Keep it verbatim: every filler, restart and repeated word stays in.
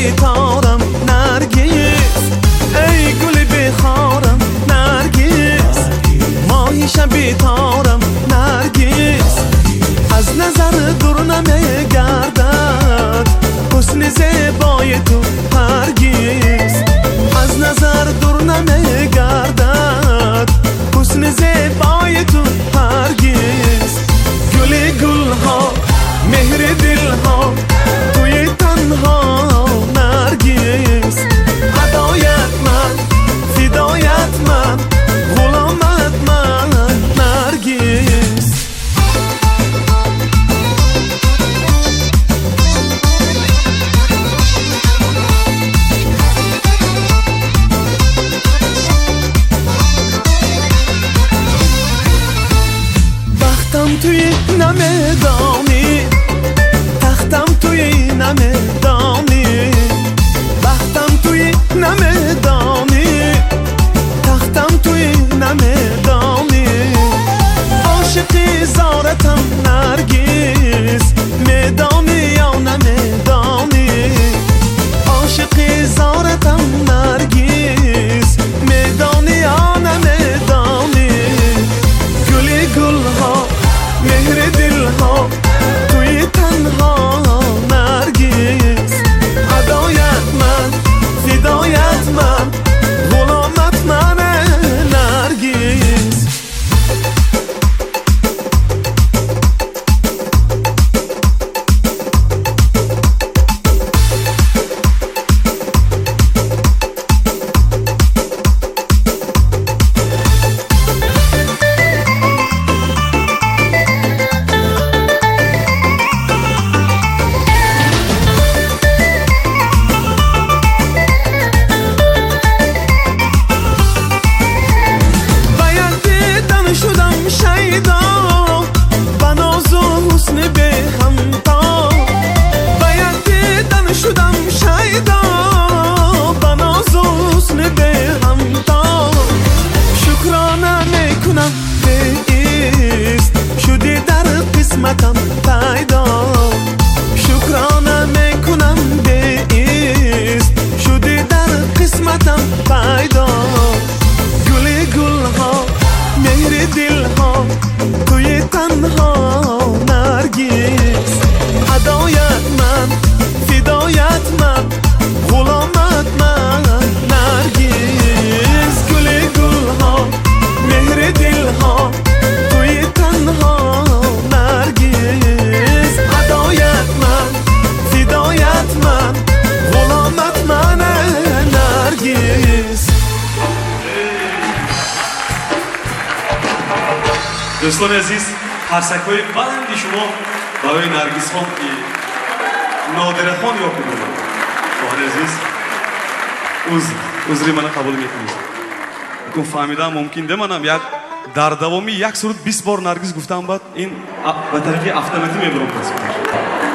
بیتارم نرگس، ای گل بخارم نرگس، ماهیش بیتارم نرگس، از نظر دور نمیگردد حسن زیبای تو هرگز، از نظر دور نمیگردد حسن زیبای تو هرگز. گل گل ها مهر دل ها توی تنها نرگس، هدایت من فدایت من غلامت من نرگس. بختم توی نمیدانی، تختم توی نمیدانی، بختم توی نمیدانی، تختم توی نمیدانی، عاشقی زارتم نرگس، میدانی یا نمیدانی، عاشقی زارتم نرگس، میدانی یا نمیدانی. گلی گل ها مهر دل ها توی تنها نرگس، هدایت من فدایت من غلامت من نرگس. قسمتم پیدا، شکرانه میکنم بیست شدی در قسمتم پیدا. گل گل ها مهر دل ها توی تنها نرگس، هدایت من فدایت من غلامت من نرگس. گل گل ها مهر دل ها توی تنها نرگس، هدایت من فدایت من غلامت من نرگس. دوستان عزیز، قرصک‌های بلندی شما برای نرگس خان که نادره خان یا کنید شوهر عزیز عذری من قبول میکنید. بکن فهمیدم ممکن منم یک در دوامی یک سرود بیست بار نرگس گفتم، بعد این به طریق автомати میبرم.